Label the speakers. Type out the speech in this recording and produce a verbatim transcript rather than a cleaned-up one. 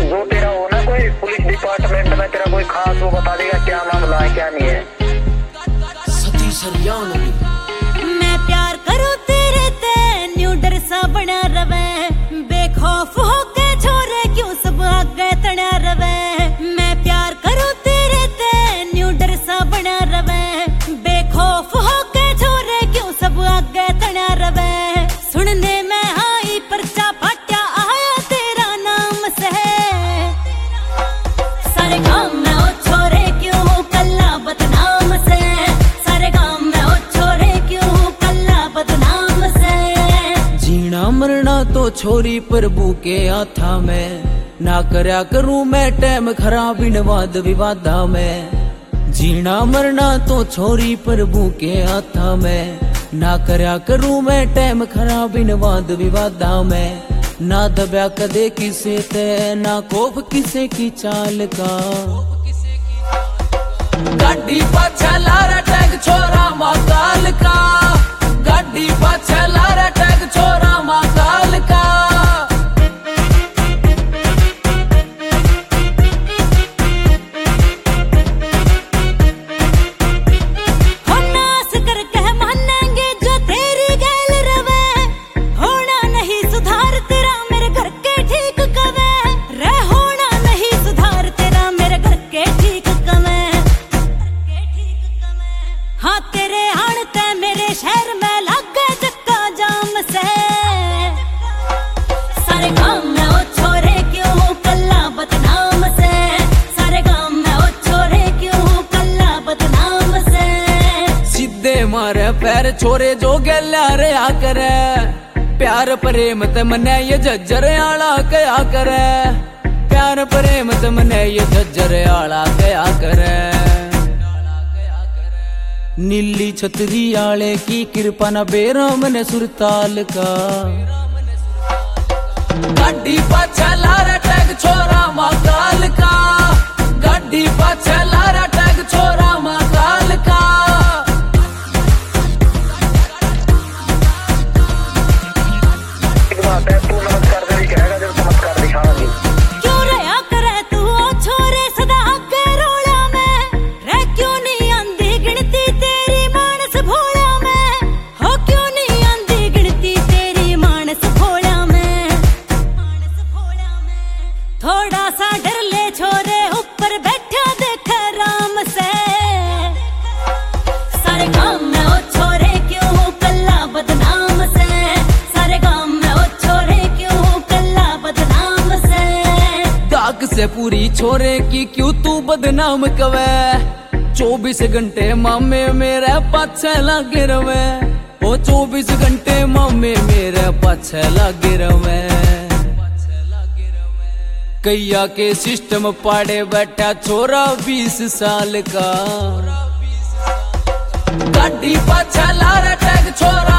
Speaker 1: जो तेरा हो ना कोई पुलिस डिपार्टमेंट में तेरा कोई खास वो बता देगा क्या मामला है क्या नहीं है।
Speaker 2: सती सरियान
Speaker 3: मैं प्यार करूं तेरे ते न्यू डर सा बना रवे बेखौफ होके छोरे क्यों सब आगे तना रवे। मैं प्यार करूं तेरे ते न्यू डर सा बना रवे बेखौफ होके छोरे क्यों सब आगे तना रवे। सुनने में आई पर्चा फाट्या आया तेरा नाम से सारे गांव में ओ छोरे क्यों कल्ला बदनाम से सारे गांव में ओ छोरे क्यों कल्ला बदनाम से।
Speaker 2: जीना मरना तो छोरी प्रभु के हाथा में ना करया करूं मैं टैम खराब इन वाद विवादा में। जीना मरना तो छोरी प्रभु के हाथा में ना करया करूं मैं टैम खराब इन वाद विवादा में। ना दबया कदे किसे ते ना कोप किसे की चाल का। गाड़ी पाछे लारा टैग छोरा माकाल का गाड़ी पाछे लारा टैग छोरा माकाल का।
Speaker 3: हाँ तेरे आड़ते मेरे शहर में लग गए चक्का जाम से सारे गांव में ओ छोरे क्यों कल्ला बदनाम से सारे गांव में ओ छोरे क्यों कल्ला बदनाम से।
Speaker 2: सीधे मारे पैर छोरे जो गल्या रे आ करे प्यार प्रेम ते मने ये झज्जर आला कया करे प्यार प्रेम ते मने ये झज्जर आला कया करे। नीली छतरी आले की कृपा न बेराम ने सुरताल का। गाड़ी पाछे लारा टैग छोरा माकाल का गाड़ी पाछे लारा टैग छोरा माकाल का।
Speaker 1: तू नमस्कार दे कहेगा जब चमत्कार दिखाएंगे।
Speaker 3: क्यों रहा करे तू ओ छोरे सदा आगे रोला में रे क्यों नहीं आंदी गिनती तेरी मानस भोला में हो क्यों नहीं आंदी गिनती तेरी मानस भोला में। थोड़ा सा डर ले छोरे ऊपर बैठा देख राम से सारे गांव में ओ छोरे क्यों कल्ला बदनाम से सारे गांव में ओ छोरे क्यों कल्ला बदनाम से।
Speaker 2: दाग से पूरी छोरे की क्यों तू बदनाम कवे चौबीस घंटे मामे मेरे पाछे लागे रवे ओ चौबीस घंटे मामे मेरे पाछे लागे रवे। कैया के सिस्टम पाड़े बैठा छोरा बीस साल का। गाड़ी पाछे लारा टैग छोरा